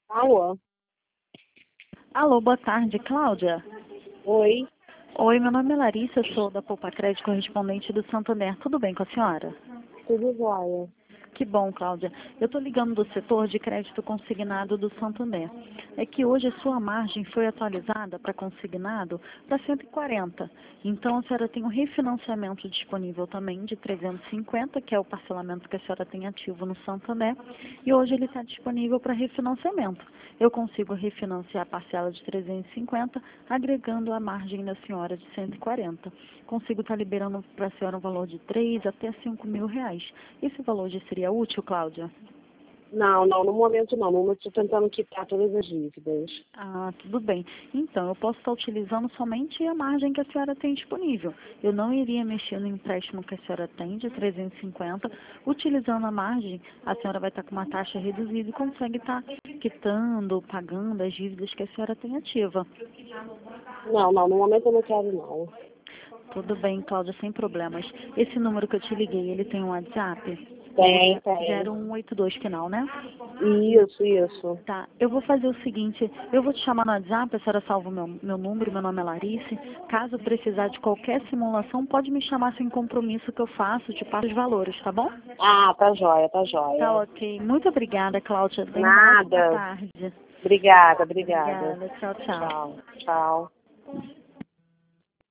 Alô? Alô, boa tarde, Cláudia. Oi? Oi, meu nome é Larissa, eu sou da Poupa Crédito, correspondente do Santander. Tudo bem com a senhora? Tudo jóia. Que bom, Cláudia. Eu estou ligando do setor de crédito consignado do Santander. É que hoje a sua margem foi atualizada para consignado para 140. Então a senhora tem um refinanciamento disponível também de 350, que é o parcelamento que a senhora tem ativo no Santander. E hoje ele está disponível para refinanciamento. Eu consigo refinanciar a parcela de 350, agregando a margem da senhora de 140. Consigo estar liberando para a senhora um valor de 3 até 5 mil reais. Esse valor já seria útil, Cláudia? Não, no momento não. No momento estou tentando quitar todas as dívidas. Ah, tudo bem. Então, eu posso estar utilizando somente a margem que a senhora tem disponível. Eu não iria mexer no empréstimo que a senhora tem, de 350. Utilizando a margem, a senhora vai estar com uma taxa reduzida e consegue estar quitando, pagando as dívidas que a senhora tem ativa. Não, no momento eu não quero não. Tudo bem, Cláudia, sem problemas. Esse número que eu te liguei, ele tem um WhatsApp? Tem. 0182 final, né? Isso. Tá, eu vou fazer o seguinte, eu vou te chamar no WhatsApp, a senhora salva o meu número, meu nome é Larice. Caso precisar de qualquer simulação, pode me chamar sem compromisso que eu faço, te passo os valores, tá bom? Ah, tá Tá jóia. ok. Muito obrigada, Cláudia. Tenha uma ótima Nada. tarde. Obrigada. Obrigada. Tchau, tchau. Tchau.